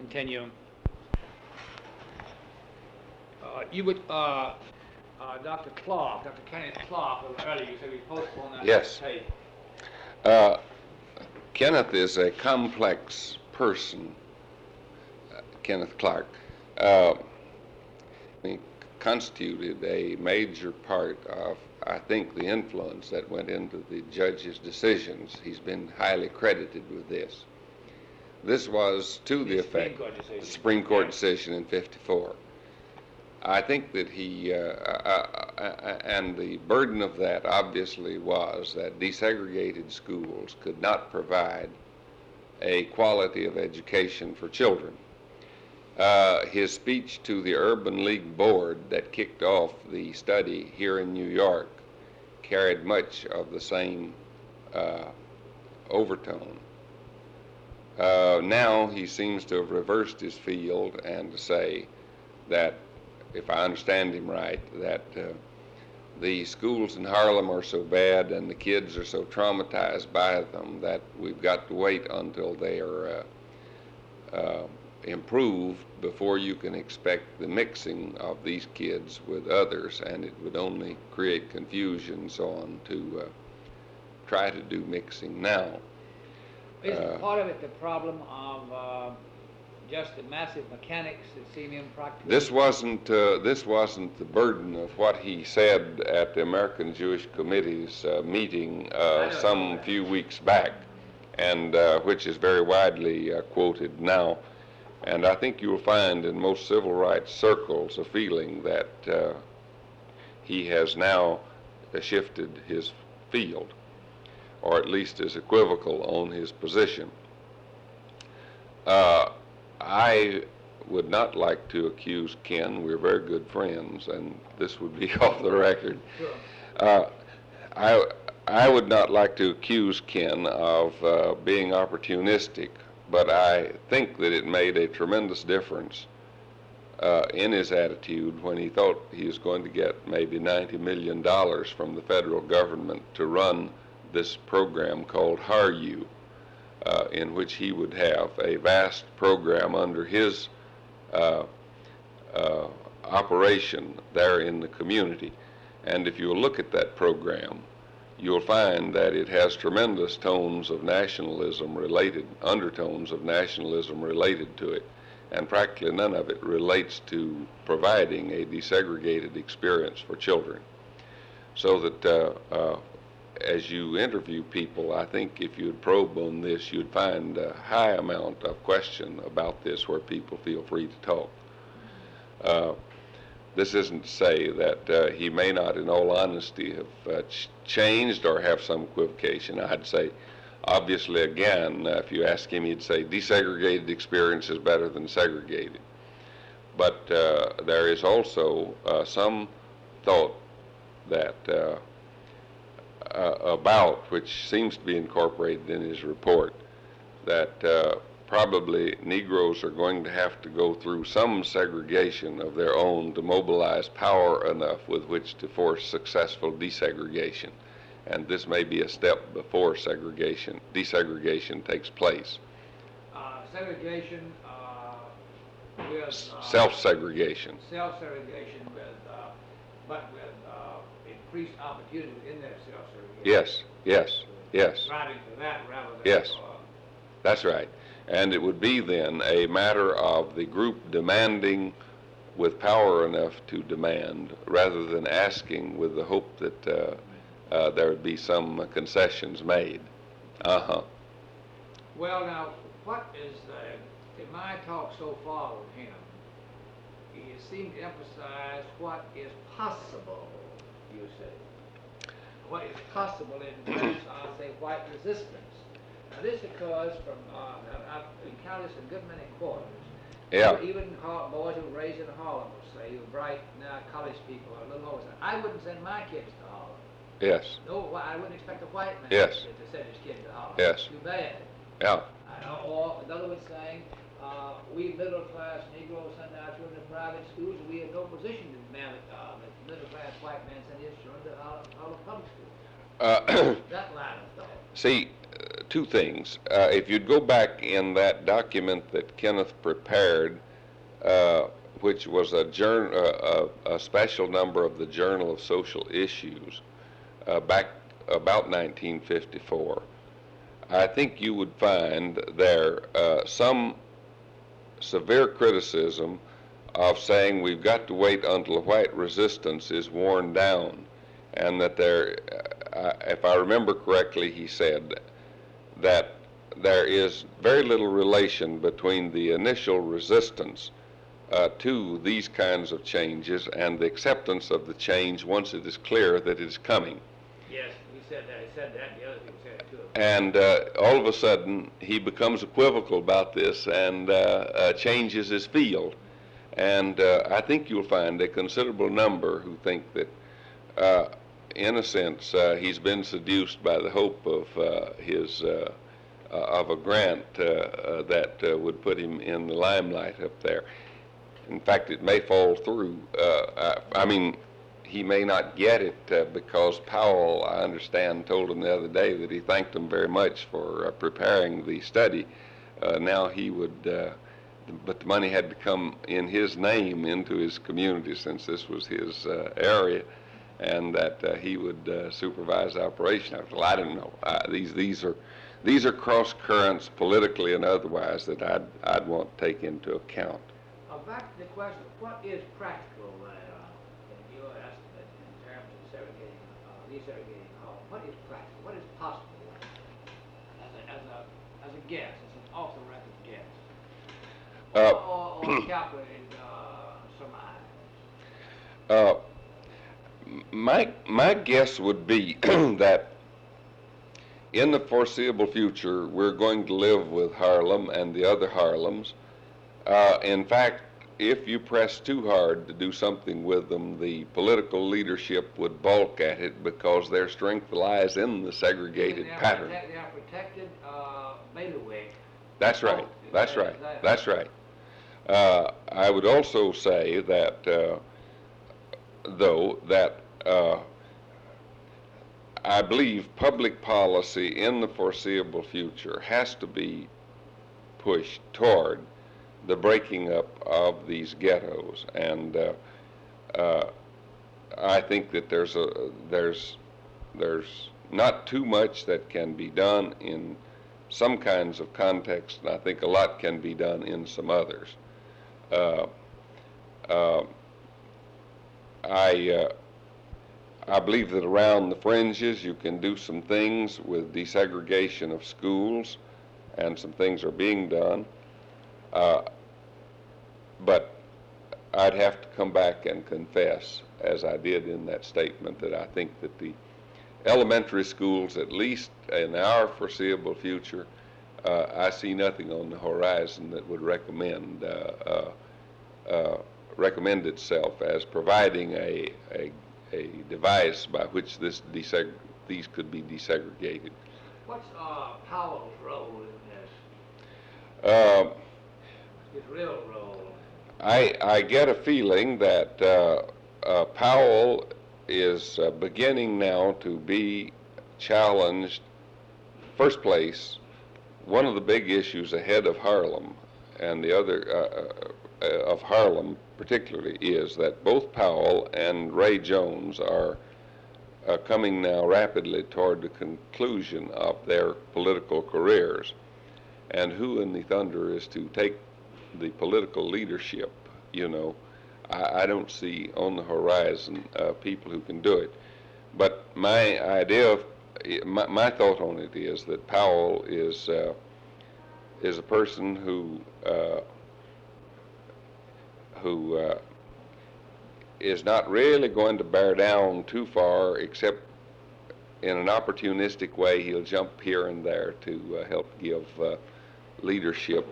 continue. Dr. Clark, Dr. Kenneth Clark, a little earlier, you said we postponed that Yes. tape. Kenneth is a complex person, Kenneth Clark. He constituted a major part of, I think, the influence that went into the judge's decisions. He's been highly credited with this. This was to the effect, the Supreme Court decision in '54. I think that he, and the burden of that obviously was that desegregated schools could not provide a quality of education for children. His speech to the Urban League Board that kicked off the study here in New York carried much of the same overtone. Now he seems to have reversed his field and to say that, if I understand him right, that the schools in Harlem are so bad and the kids are so traumatized by them that we've got to wait until they are improved before you can expect the mixing of these kids with others, and it would only create confusion and so on to try to do mixing now. Isn't part of it the problem of just the massive mechanics that seem impractical? This wasn't the burden of what he said at the American Jewish Committee's meeting some few weeks back, and which is very widely quoted now. And I think you'll find in most civil rights circles a feeling that he has now shifted his field, or at least is equivocal on his position. I would not like to accuse Ken. We're very good friends, and this would be off the record. Sure. I would not like to accuse Ken of being opportunistic, but I think that it made a tremendous difference in his attitude when he thought he was going to get maybe $90 million from the federal government to run this program called HARU, in which he would have a vast program under his operation there in the community. And if you look at that program, you'll find that it has tremendous tones of nationalism related, undertones of nationalism related to it, and practically none of it relates to providing a desegregated experience for children. So that as you interview people, I think if you'd probe on this, you'd find a high amount of question about this where people feel free to talk. This isn't to say that he may not, in all honesty, have changed or have some equivocation. I'd say, obviously, again, if you ask him, he'd say desegregated experience is better than segregated. But there is also some thought that about, which seems to be incorporated in his report, that probably Negroes are going to have to go through some segregation of their own to mobilize power enough with which to force successful desegregation. And this may be a step before desegregation takes place. Segregation with... Self-segregation. Self-segregation but with increased opportunity in that self-segregation. Yes. Striving for that rather than... Yes, that's right. And it would be then a matter of the group demanding with power enough to demand rather than asking with the hope that there would be some concessions made. Well, now, what is in my talk so far with him, he seemed to emphasize what is possible, you say. What is possible in terms of, say, white resistance. Now, this occurs from, I've encountered this in a good many quarters. Yeah. Even boys who were raised in Harlem will say, who bright now college people are a little older. I wouldn't send my kids to Harlem. Yes. No, I wouldn't expect a white man Yes. to send his kid to Harlem. Yes. Too bad. Yeah. Or another one saying, we middle-class Negroes send our children to private schools, and we have no position to demand that middle-class white man send his children to Harlem public schools. That line of thought. See, two things. If you'd go back in that document that Kenneth prepared, which was a special number of the Journal of Social Issues, back about 1954, I think you would find there some severe criticism of saying we've got to wait until white resistance is worn down, and that there, if I remember correctly, he said that there is very little relation between the initial resistance to these kinds of changes and the acceptance of the change once it is clear that it is coming. Yes, he said that. He said that, and the other people said it too. And all of a sudden, he becomes equivocal about this and changes his field. And I think you'll find a considerable number who think that, in a sense, he's been seduced by the hope of of a grant that would put him in the limelight up there. In fact, it may fall through. I mean, he may not get it because Powell, I understand, told him the other day that he thanked him very much for preparing the study. Now he would, but the money had to come in his name into his community, since this was his area, and that he would supervise the operation. Well, I don't know. These are cross currents politically and otherwise that I'd want to take into account. Back to the question, what is practical in your estimate in terms of desegregating home? What is practical? What is possible as a guess, as an off-the-record guess? Or calculated surmise? My guess would be that in the foreseeable future, we're going to live with Harlem and the other Harlems. In fact, if you press too hard to do something with them, the political leadership would balk at it because their strength lies in the segregated pattern. They are protected bailiwick. That's right. That's right. That's right. I would also say that, though, that I believe public policy in the foreseeable future has to be pushed toward the breaking up of these ghettos, and I think that there's not too much that can be done in some kinds of context, and I think a lot can be done in some others. I believe that around the fringes you can do some things with desegregation of schools, and some things are being done. But I'd have to come back and confess, as I did in that statement, that I think that the elementary schools, at least in our foreseeable future, I see nothing on the horizon that would recommend itself as providing a device by which these could be desegregated. What's Powell's role in this? His real role? I get a feeling that Powell is beginning now to be challenged. First place, one of the big issues ahead of Harlem, and the other of Harlem particularly, is that both Powell and Ray Jones are coming now rapidly toward the conclusion of their political careers. And who in the thunder is to take the political leadership? You know, I don't see on the horizon people who can do it. But my idea of my thought on it is that Powell is a person who is not really going to bear down too far, except in an opportunistic way. He'll jump here and there to help give leadership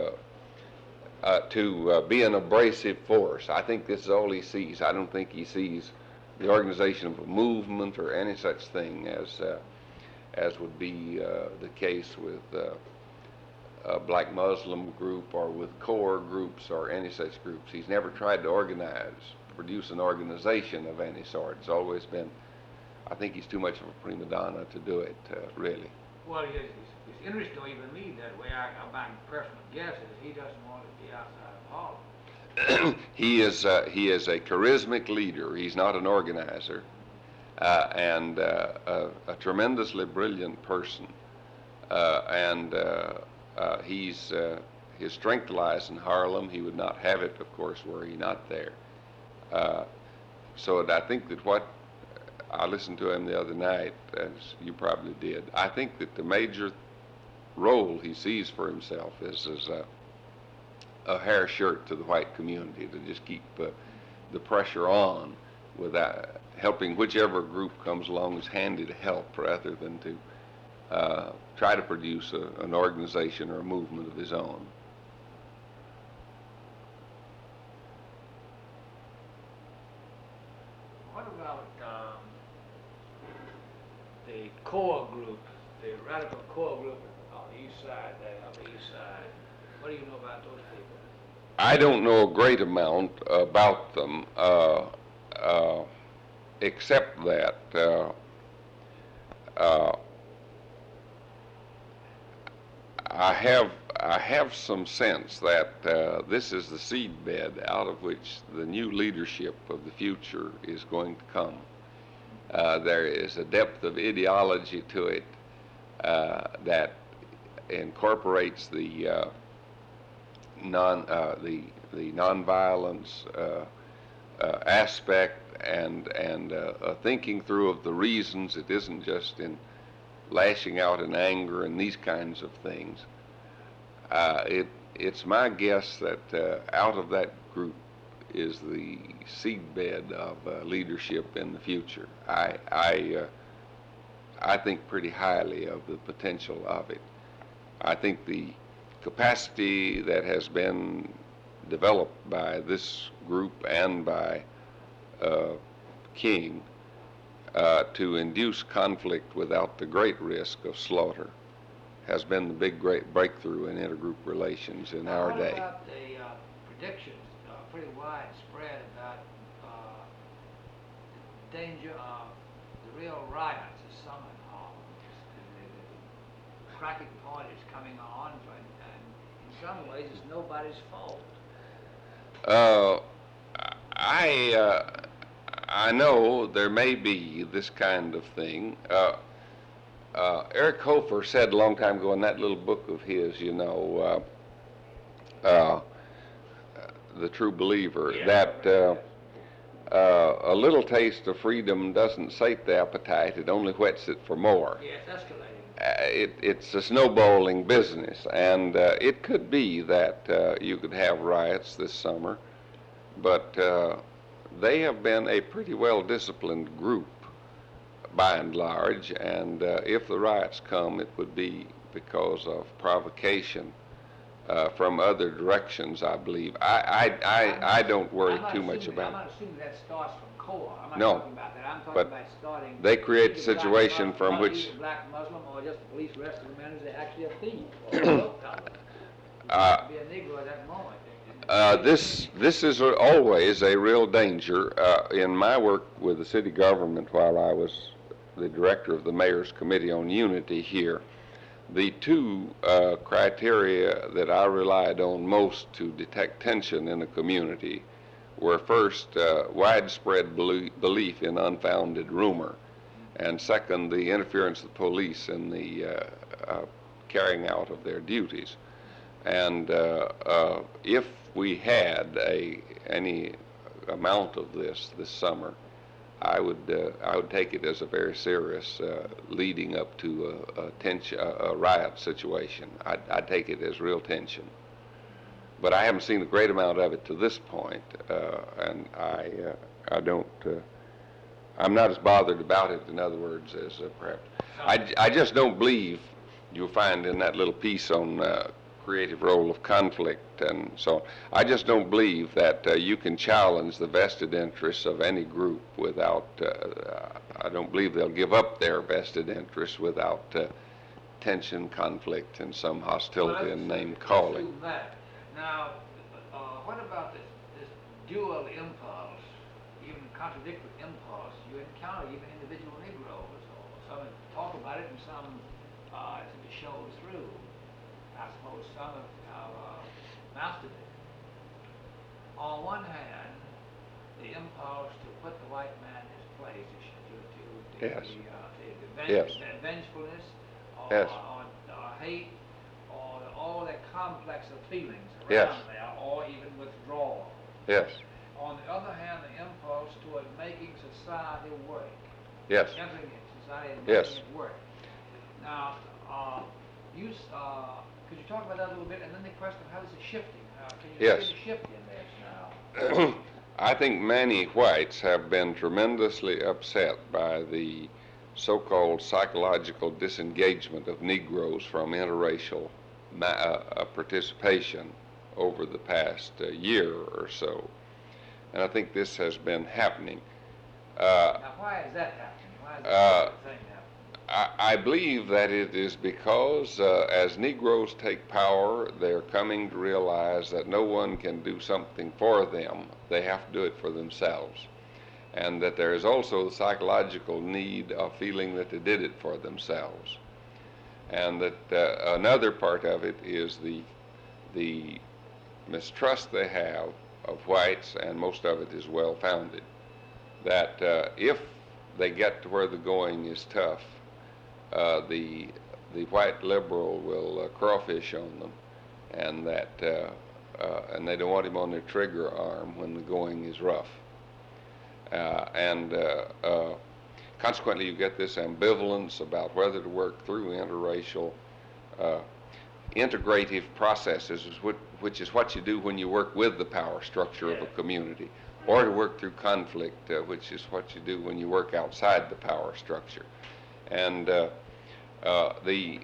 to be an abrasive force. I think this is all he sees. I don't think he sees the organization of a movement or any such thing as would be the case with a black Muslim group or with core groups or any such groups. He's never tried to produce an organization of any sort. It's always been, I think he's too much of a prima donna to do it, really. Well, he's His interests don't even lead that way. My personal guess is he doesn't want to be outside of Harlem. He is a charismatic leader. He's not an organizer, and a tremendously brilliant person. His strength lies in Harlem. He would not have it, of course, were he not there. So I think that what I listened to him the other night, as you probably did, I think that the major role he sees for himself is as a hair shirt to the white community, to just keep the pressure on without helping whichever group comes along as handy to help, rather than to try to produce an organization or a movement of his own. What about the core group, the radical core group on the east side there, on the east side? What do you know about those people? I don't know a great amount about them, except that I have some sense that this is the seedbed out of which the new leadership of the future is going to come. There is a depth of ideology to it that incorporates the nonviolence aspect and a thinking through of the reasons. It isn't just in lashing out in anger and these kinds of things. It's my guess that out of that group is the seedbed of leadership in the future. I think pretty highly of the potential of it. I think the capacity that has been developed by this group and by King to induce conflict without the great risk of slaughter has been the great breakthrough in intergroup relations in our day. What about the predictions, pretty widespread, about the danger of the real riots as some in Harlem? The cracking point is coming on, and in some ways it's nobody's fault. I know there may be this kind of thing. Eric Hofer said a long time ago in that little book of his, you know, The True Believer, that a little taste of freedom doesn't sate the appetite, it only whets it for more. Yeah, it's escalating. It's a snowballing business, and it could be that you could have riots this summer, but they have been a pretty well-disciplined group by and large, and if the riots come, it would be because of provocation from other directions, I believe. I don't worry too much about it. I'm not assuming that starts from CORE. I'm not No, talking about that. I'm talking but about starting. they create a either situation black, from which either black Muslim or just the police arrest the man who's actually a thief or a dope dealer. Be a Negro at that moment. This is always a real danger. In my work with the city government while I was the director of the Mayor's Committee on Unity here, the two criteria that I relied on most to detect tension in a community were first widespread belief in unfounded rumor, and second, the interference of the police in the carrying out of their duties. And if we had any amount of this summer, I would take it as a very serious leading up to a riot situation. I'd take it as real tension. But I haven't seen a great amount of it to this point, and I don't. I'm not as bothered about it, in other words, as perhaps. I just don't believe you'll find in that little piece on creative role of conflict and so on. I just don't believe that you can challenge the vested interests of any group without, I don't believe they'll give up their vested interests without tension, conflict, and some hostility and name calling. Now, what about this dual impulse, even contradictory impulse you encounter even individual Negroes, or some talk about it and some to be shows through. I suppose some have mastered it. On one hand, the impulse to put the white man in his place, Yes. the Yes. vengefulness, or, Yes. or hate, or all that complex of feelings around Yes. there, or even withdrawal. Yes. On the other hand, the impulse toward making society work, Yes. entering in society and Yes. making it work. Now, could you talk about that a little bit? And then the question of how is it shifting? Can you Yes. see the shift in this now? I think many whites have been tremendously upset by the so-called psychological disengagement of Negroes from interracial participation over the past year or so. And I think this has been happening. Now, why is that happening? Why is that sort of thing happening? I believe that it is because as Negroes take power, they're coming to realize that no one can do something for them. They have to do it for themselves. And that there is also the psychological need of feeling that they did it for themselves. And that another part of it is the mistrust they have of whites, and most of it is well-founded, that if they get to where the going is tough, the white liberal will crawfish on them, and that and they don't want him on their trigger arm when the going is rough. Consequently, you get this ambivalence about whether to work through interracial integrative processes, which is what you do when you work with the power structure of a community, or to work through conflict, which is what you do when you work outside the power structure. And the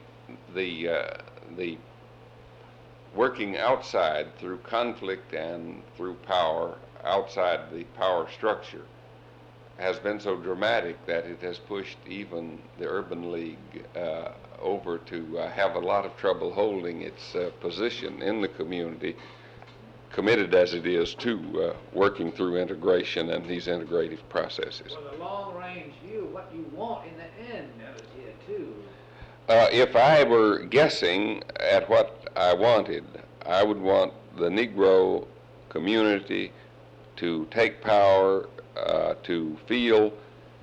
working outside through conflict and through power outside the power structure has been so dramatic that it has pushed even the Urban League over to have a lot of trouble holding its position in the community, committed as it is to working through integration and these integrative processes. Well, the long-range view, what you want in the end, is here too. If I were guessing at what I wanted, I would want the Negro community to take power, to feel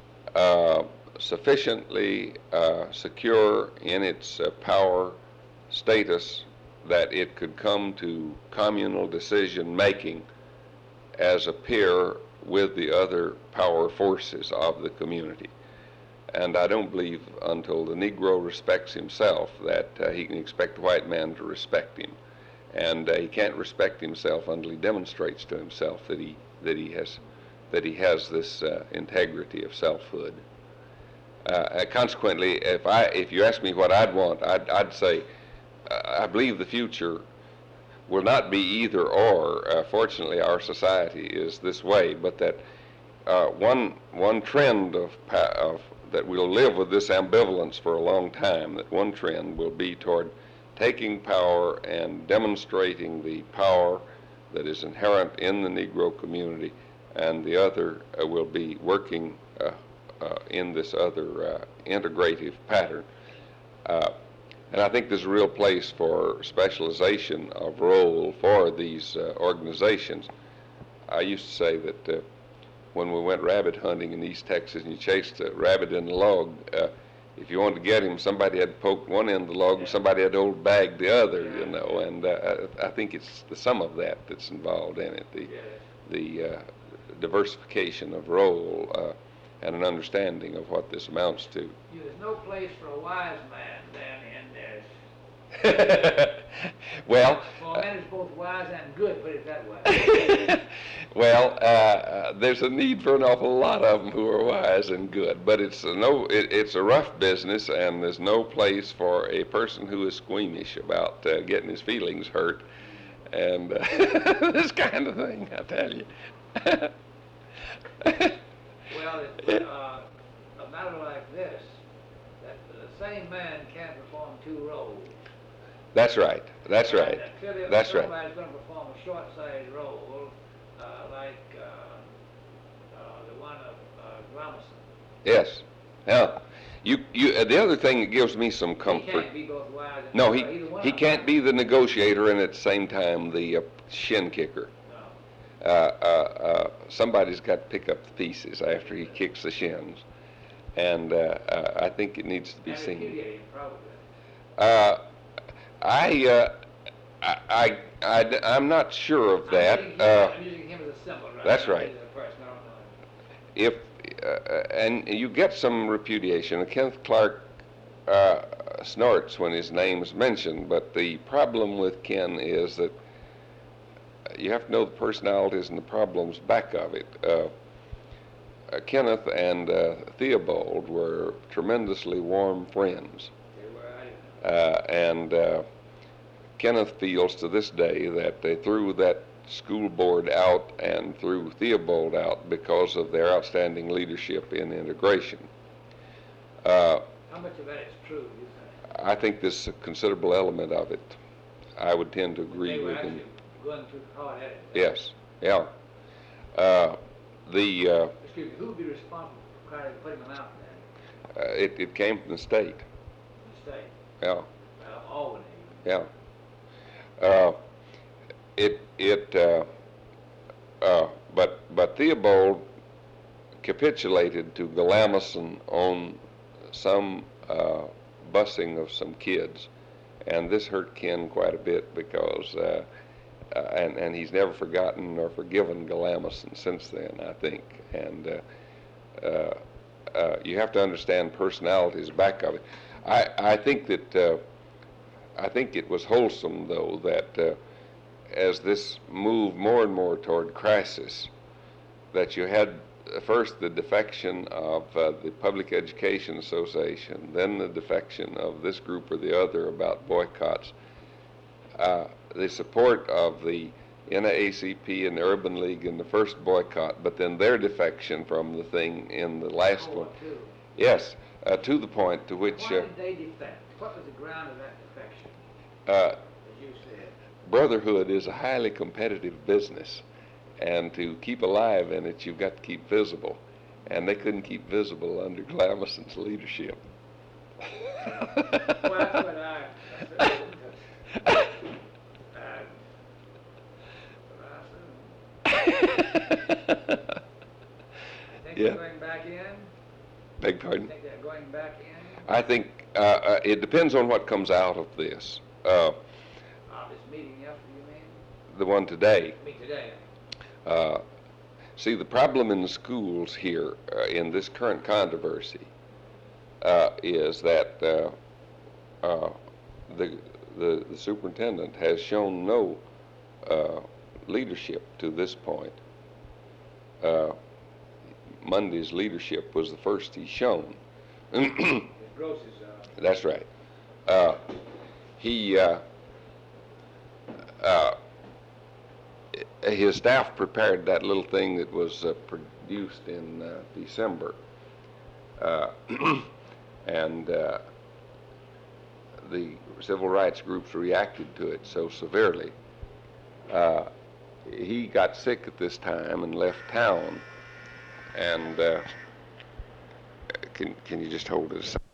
sufficiently secure in its power status that it could come to communal decision making as a peer with the other power forces of the community. And I don't believe until the Negro respects himself that he can expect the white man to respect him. And he can't respect himself until he demonstrates to himself that he has this integrity of selfhood. Consequently, if you ask me what I'd want, I'd say I believe the future will not be either or. Fortunately, our society is this way, but that one trend of that we'll live with this ambivalence for a long time, that one trend will be toward taking power and demonstrating the power that is inherent in the Negro community, and the other will be working in this other integrative pattern. And I think there's a real place for specialization of role for these organizations. I used to say that when we went rabbit hunting in East Texas and you chased a rabbit in a log, if you wanted to get him, somebody had poked one end of the log and somebody had old bagged the other, you know, and I think it's the sum of that that's involved in it, the diversification of role and an understanding of what this amounts to. There's no place for a wise man then in this. Well, a man is both wise and good, put it that way. Well, there's a need for an awful lot of them who are wise and good, but it's a rough business, and there's no place for a person who is squeamish about getting his feelings hurt, and this kind of thing, I tell you. Well, a matter like this, that the same man can't perform two roles. That's right. That's right. Clearly, That's right. somebody's going to perform a short-sighted role, like the one of Gromison. Yes. Yeah. The other thing that gives me some He comfort. can't be both wise and No, either one he of them. can't be the negotiator and at the same time the shin kicker. No. Somebody's got to pick up the pieces after he kicks the shins, and I think it needs to be And seen. repudiate him, probably. I'm not sure of that. I'm using him as a symbol, right? That's Not right. as a person, I don't know. If and you get some repudiation. Kenneth Clark snorts when his name's mentioned, but the problem with Ken is that you have to know the personalities and the problems back of it. Kenneth and Theobald were tremendously warm friends. They were, And Kenneth feels to this day that they threw that school board out and threw Theobald out because of their outstanding leadership in integration. how much of that is true, you think? I think there's a considerable element of it. I would tend to agree They were with him. actually going too hard at it. Yes, yeah. Excuse me, who would be responsible for putting them out then? It came from the state. The state? Yeah, Albany. yeah. But Theobald capitulated to Galamison on some busing of some kids, and this hurt Ken quite a bit because, and he's never forgotten or forgiven Galamison since then, I think. And you have to understand personalities back of it. I think that I think it was wholesome, though, that as this moved more and more toward crisis, that you had first the defection of the Public Education Association, then the defection of this group or the other about boycotts, the support of the NAACP and the Urban League in the first boycott, but then their defection from the thing in the last one. Yes, to the point to which... Why did they defect? What was the ground of that defection, as you said? Brotherhood is a highly competitive business, and to keep alive in it, you've got to keep visible. And they couldn't keep visible under Glamison's leadership. Well, that's what I think Yeah. they're going back in? Beg I pardon? think they're going back in? I think it depends on what comes out of this. This meeting yesterday, you mean? The one today. Me today. See, the problem in the schools here in this current controversy is that the superintendent has shown no leadership to this point. Monday's leadership was the first he's shown. His Gross is, That's right. His staff prepared that little thing that was produced in December, and the civil rights groups reacted to it so severely. He got sick at this time and left town, and can you just hold it a second?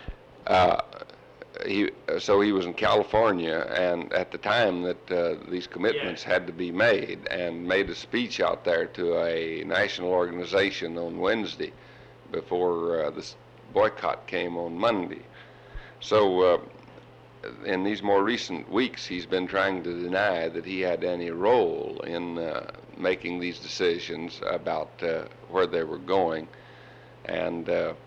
So he was in California, and at the time that these commitments had to be made, and made a speech out there to a national organization on Wednesday before this boycott came on Monday. So in these more recent weeks, he's been trying to deny that he had any role in making these decisions about where they were going, and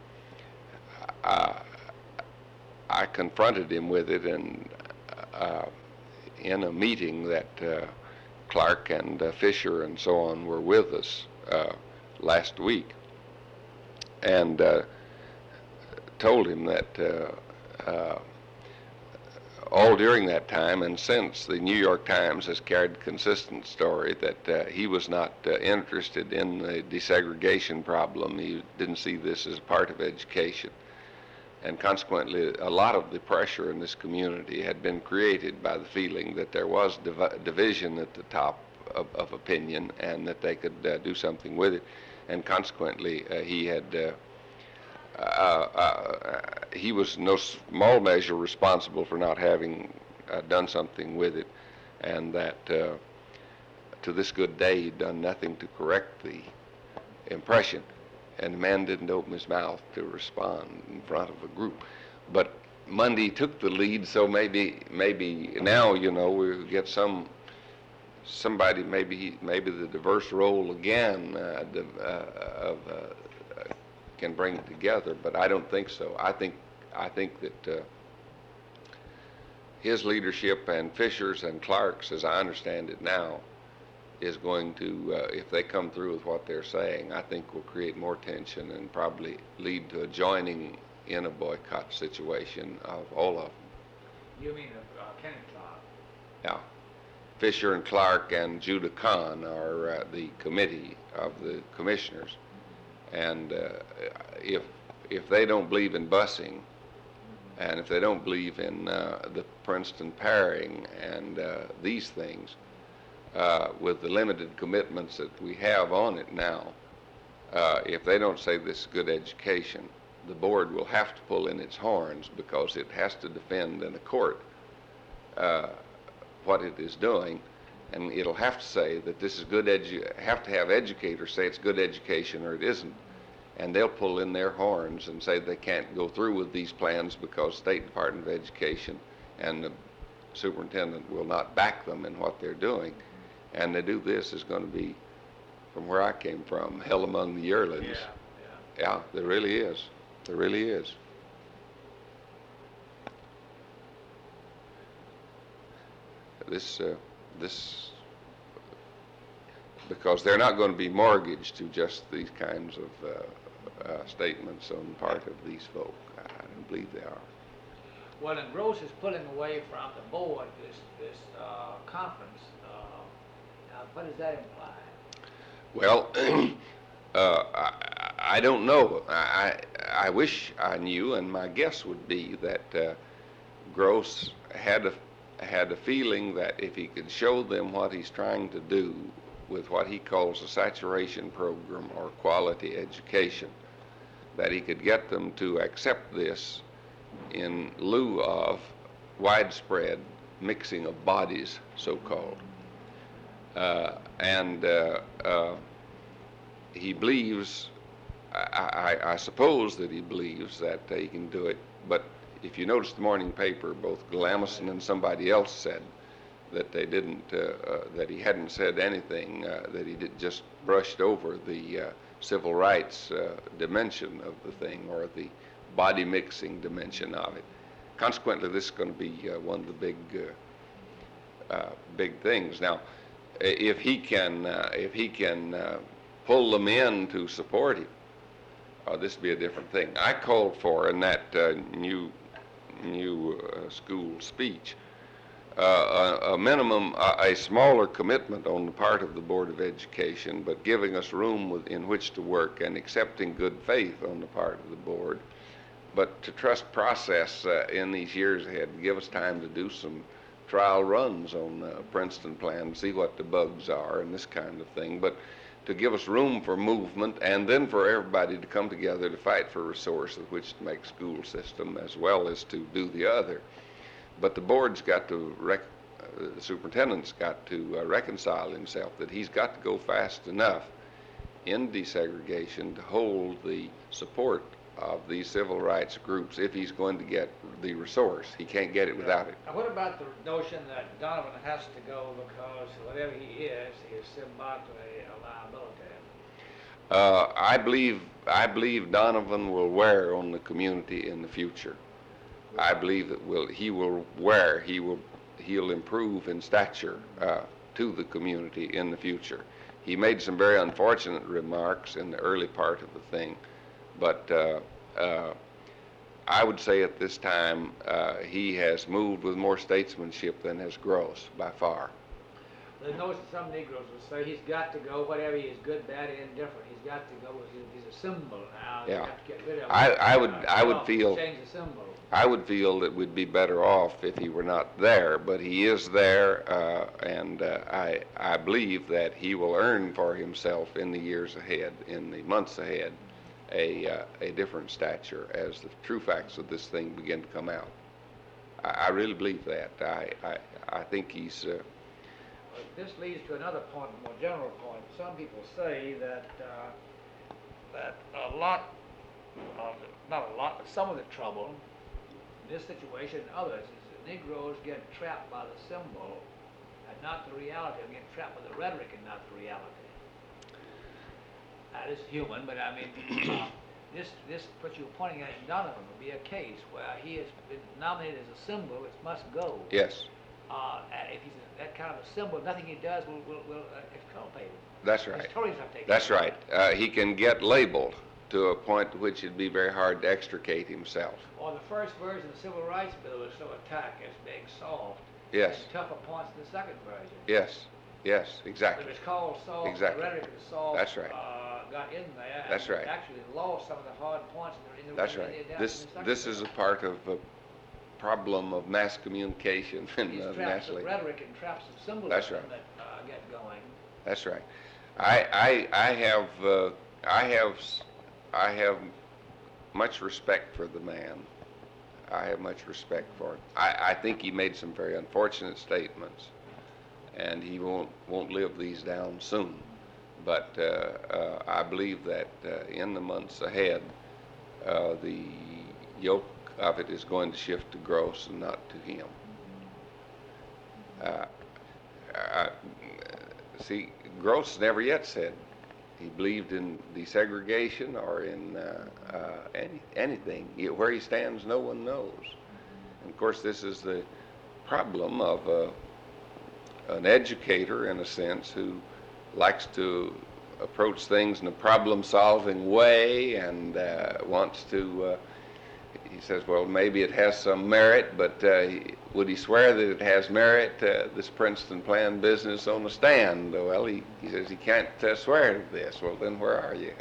I confronted him with it, and in a meeting that Clark and Fisher and so on were with us last week, and told him that all during that time and since, the New York Times has carried a consistent story that he was not interested in the desegregation problem. He didn't see this as part of education. And consequently, a lot of the pressure in this community had been created by the feeling that there was division at the top of opinion, and that they could do something with it. And consequently, he had he was no small measure responsible for not having done something with it, and that to this good day he'd done nothing to correct the impression. And the man didn't open his mouth to respond in front of a group. But Monday took the lead, so maybe now, you know, we'll get somebody, maybe the diverse role again can bring it together, but I don't think so. I think that his leadership and Fisher's and Clark's, as I understand it now, is going to, if they come through with what they're saying, I think will create more tension and probably lead to a joining in a boycott situation of all of them. You mean of Kenny Clark? Yeah. Fisher and Clark and Judah Kahn are the committee of the commissioners. And if they don't believe in busing, and if they don't believe in the Princeton pairing and these things, with the limited commitments that we have on it now, if they don't say this is good education, the board will have to pull in its horns because it has to defend in a court what it is doing, and it'll have to say that this is good have to have educators say it's good education or it isn't, and they'll pull in their horns and say they can't go through with these plans because State Department of Education and the superintendent will not back them in what they're doing. And to do this is going to be, from where I came from, hell among the yearlings. Yeah, there really is. There really is. This, because they're not going to be mortgaged to just these kinds of statements on the part of these folk. I don't believe they are. Well, and Gross is pulling away from the board this conference. What does that imply? Well, I don't know. I wish I knew, and my guess would be that Gross had a feeling that if he could show them what he's trying to do with what he calls a saturation program or quality education, that he could get them to accept this in lieu of widespread mixing of bodies, so-called. He believes, I suppose that he believes that he can do it, but if you notice the morning paper, both Glamoson and somebody else said that they didn't, that he hadn't said anything, that he just brushed over the civil rights dimension of the thing, or the body mixing dimension of it. Consequently, this is going to be one of the big things. Now, if he can pull them in to support him, this would be a different thing. I called for in that new school speech a minimum, a smaller commitment on the part of the Board of Education, but giving us room in which to work and accepting good faith on the part of the board, but to trust process in these years ahead, give us time to do some trial runs on the Princeton plan, see what the bugs are and this kind of thing, but to give us room for movement and then for everybody to come together to fight for resources which to make school system as well as to do the other. But the board's got to, the superintendent's got to reconcile himself that he's got to go fast enough in desegregation to hold the support of these civil rights groups if he's going to get the resource. He can't get it without it. Now, what about the notion that Donovan has to go because whatever he is symbolically a liability? I believe Donovan will wear on the community in the future. I believe that he'll improve in stature to the community in the future. He made some very unfortunate remarks in the early part of the thing, but I would say at this time he has moved with more statesmanship than has Gross by far. There's no, some Negroes will say he's got to go, whatever he is, good, bad, indifferent. He's got to go. He's a symbol now. Yeah. You have to get rid of him. I would feel change the symbol. I would feel that we'd be better off if he were not there, but he is there, and I believe that he will earn for himself in the years ahead, in the months ahead, a different stature as the true facts of this thing begin to come out. I really believe that. I think he's. This leads to another point, a more general point. Some people say that a lot of not a lot, but some of the trouble in this situation and others is that Negroes get trapped by the symbol and not the reality, or get trapped by the rhetoric and not the reality. This is human, but I mean, this what you're pointing at in Donovan would be a case where he has been nominated as a symbol, it must go. Yes. If he's that kind of a symbol, nothing he does will exculpate him. That's right. He's totally not taking That's it. right. He can get labeled to a point to which it'd be very hard to extricate himself. Or the first version of the Civil Rights Bill was so attacked as being soft. Yes. And tougher points in the second version. Yes. Yes. Exactly. It was called soft. Exactly. The rhetoric of the soft. That's right. Got in there. That's and right. Actually lost some of the hard points in the. That's right. This is a part of a problem of mass communication and These traps nationally. of rhetoric and traps of symbolism That's right. that get going. That's right. I have much respect for the man. I have much respect for him. I think he made some very unfortunate statements, and he won't live these down soon. But I believe that in the months ahead, the yoke of it is going to shift to Gross and not to him. See, Gross never yet said he believed in desegregation or in anything. Where he stands, no one knows. And of course, this is the problem of an educator, in a sense, who likes to approach things in a problem-solving way and wants to. He says, well, maybe it has some merit, but would he swear that it has merit, this Princeton plan business on the stand? Well, he says he can't swear to this. Well, then where are you?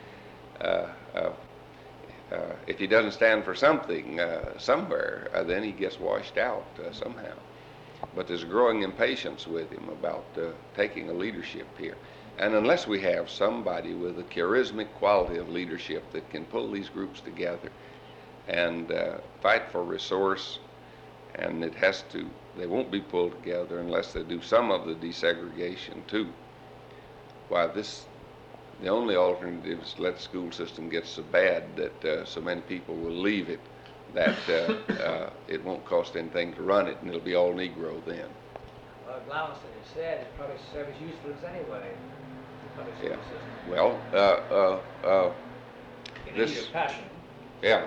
If he doesn't stand for something somewhere, then he gets washed out somehow. But there's a growing impatience with him about taking a leadership here. And unless we have somebody with a charismatic quality of leadership that can pull these groups together and fight for resource, and they won't be pulled together unless they do some of the desegregation too. Why, the only alternative is to let the school system get so bad that so many people will leave it that it won't cost anything to run it, and it'll be all Negro then. Well, Glaucon has said it's public service usefulness anyway. Public Yeah. service system. Well, In this- need of passion. yeah.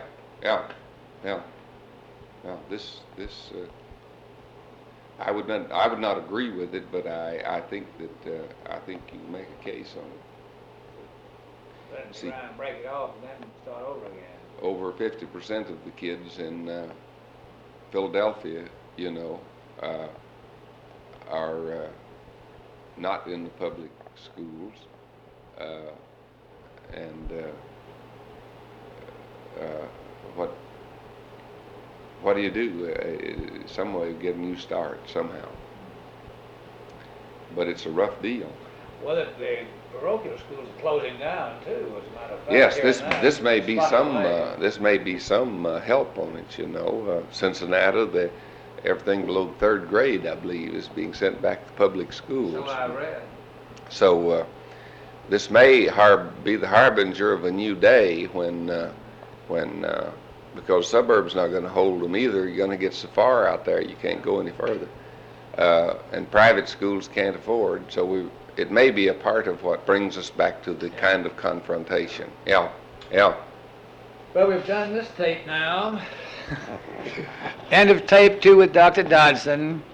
I would not agree with it, but I think that I think you can make a case on it. But See- try and break it off and then start over again. Over 50% of the kids in Philadelphia, are not in the public schools, and what do you do? Some way to get a new start somehow. But it's a rough deal. Well, the parochial schools are closing down too, as a matter of fact. Yes, here and there. this may be Spot some away. this may be some help on it. Cincinnati, everything below the third grade, I believe, is being sent back to public schools. So I read. So this may be the harbinger of a new day when because suburbs not going to hold them either. You're going to get so far out there you can't go any further, and private schools can't afford. So it may be a part of what brings us back to the kind of confrontation. Yeah. Well, we've done this tape now. End of tape 2 with Dr. Dodson.